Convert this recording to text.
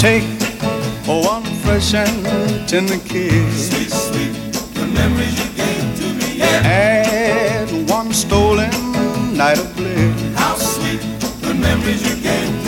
take one fresh and tender kiss. Sweet, sweet, the memories you gave to me, yeah. Add one stolen night of bliss. How sweet, the memories you gave to me.